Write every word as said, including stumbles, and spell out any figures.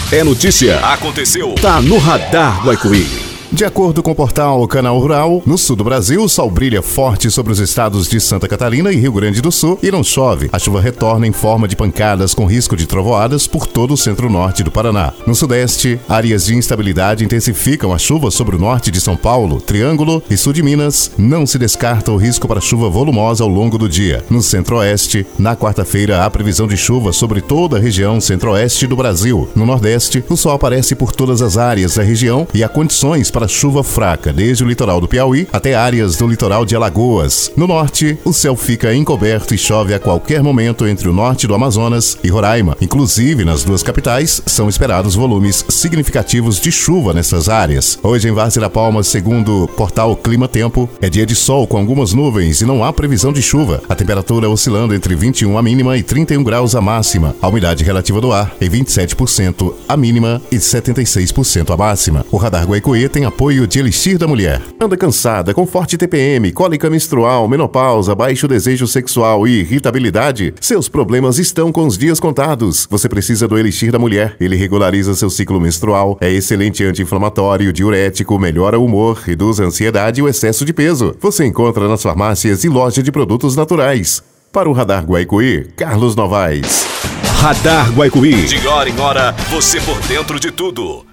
É notícia. Aconteceu. Tá no Radar Guaicuí. De acordo com o portal Canal Rural, no sul do Brasil, o sol brilha forte sobre os estados de Santa Catarina e Rio Grande do Sul e não chove. A chuva retorna em forma de pancadas com risco de trovoadas por todo o centro-norte do Paraná. No sudeste, áreas de instabilidade intensificam a chuva sobre o norte de São Paulo, Triângulo e sul de Minas. Não se descarta o risco para chuva volumosa ao longo do dia. No centro-oeste, na quarta-feira, há previsão de chuva sobre toda a região centro-oeste do Brasil. No nordeste, o sol aparece por todas as áreas da região e há condições para para chuva fraca, desde o litoral do Piauí até áreas do litoral de Alagoas. No norte, o céu fica encoberto e chove a qualquer momento entre o norte do Amazonas e Roraima. Inclusive, nas duas capitais, são esperados volumes significativos de chuva nessas áreas. Hoje, em Várzea da Palma, segundo o portal Clima Tempo, é dia de sol com algumas nuvens e não há previsão de chuva. A temperatura oscilando entre vinte e um a mínima e trinta e um graus a máxima. A umidade relativa do ar é vinte e sete por cento a mínima e setenta e seis por cento a máxima. O Radar Guaicuí tem apoio de Elixir da Mulher. Anda cansada, com forte T P M, cólica menstrual, menopausa, baixo desejo sexual e irritabilidade? Seus problemas estão com os dias contados. Você precisa do Elixir da Mulher. Ele regulariza seu ciclo menstrual, é excelente anti-inflamatório, diurético, melhora o humor, reduz a ansiedade e o excesso de peso. Você encontra nas farmácias e loja de produtos naturais. Para o Radar Guaicuí, Carlos Novaes. Radar Guaicuí. De hora em hora, você por dentro de tudo.